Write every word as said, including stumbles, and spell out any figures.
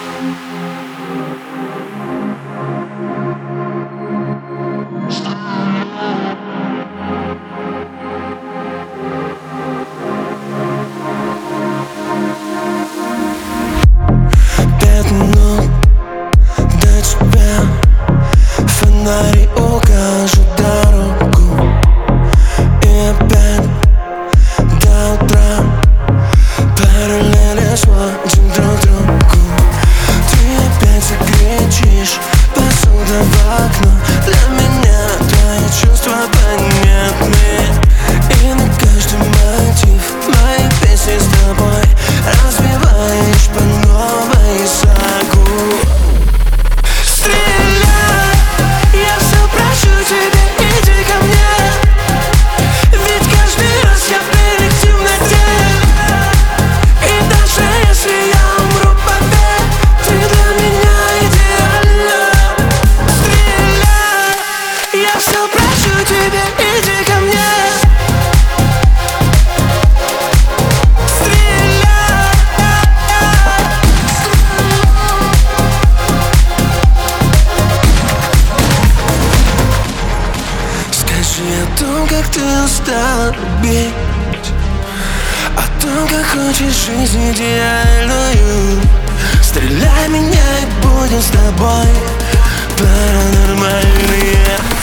Пять минут до тебя, фонари укажут дорогу. И опять до утра параллели сводим друг другу. Ты опять закричишь, посуда в окно. Для меня твои чувства понятны. И на каждый мотив мои песни с тобой разбиваешь по новой сагу. Стреляй, я все прощу тебе, иди ко мне. Ведь каждый раз я берег в темноте. И даже если я умру, поверь, ты для меня идеальна. Стреляй, я все прощу тебе, иди ко мне. Скажи о том, как ты устала любить, о том, как хочешь жизнь идеальную. Стреляй меня и будем с тобой паранормальные.